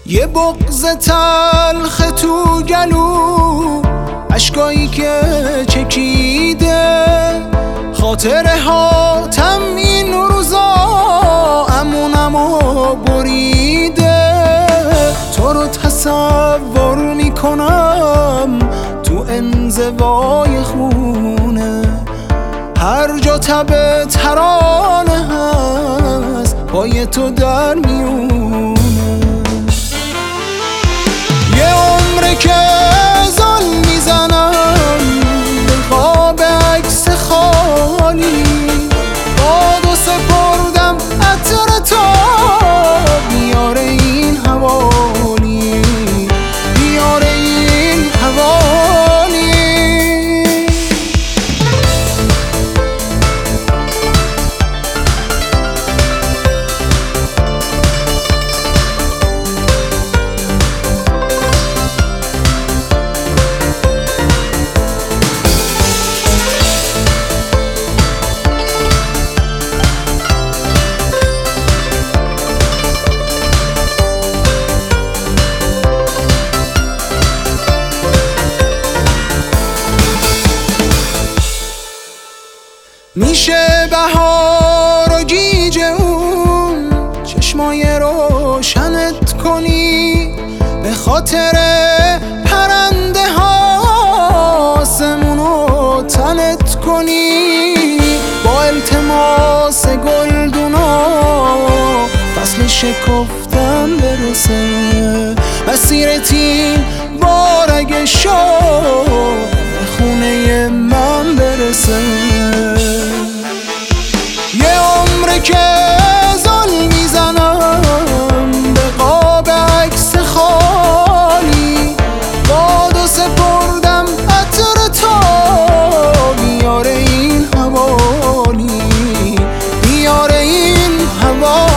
یه بغض تلخ تو گلو، اشکایی که چکیده، خاطره هاتم این روزا امونمو بریده. تو رو تصور میکنم تو انزوای خونه، هر جا تب ترانه هست پای تو در میونه. یه عمره که زل میزنم به خواب عکس خالی، بادو سپردم عطر تو بیاره این حوالی، بیاره این حوالی. میشه بهار و گیج اون چشمای روشنت کنی، به خاطر پرنده ها آسمونو تنت کنی، با التماس گلدونا فصل شکفتن برسه، مسیرت این بار اگه شد به خونه من برسه. یه عمره که زل میزنم به قاب عکس خالی، بادو سپردم عطر تو بیاره این حوالی، بیاره این حوالی.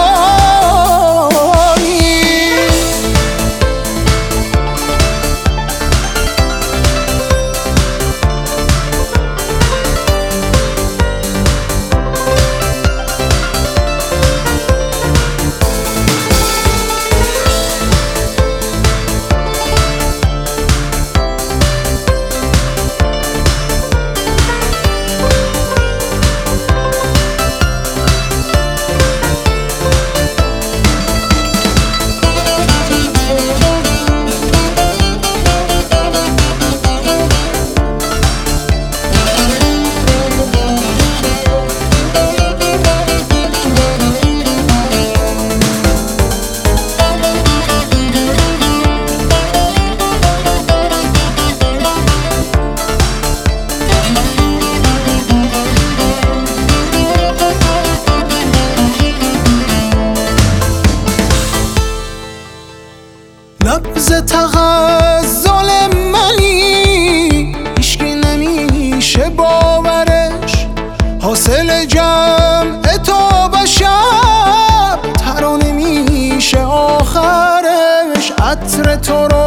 لبز تغزل منی هیچکی نمیشه باورش، حاصل جمع تو با شب ترانه میشه آخرش. عطر تو رو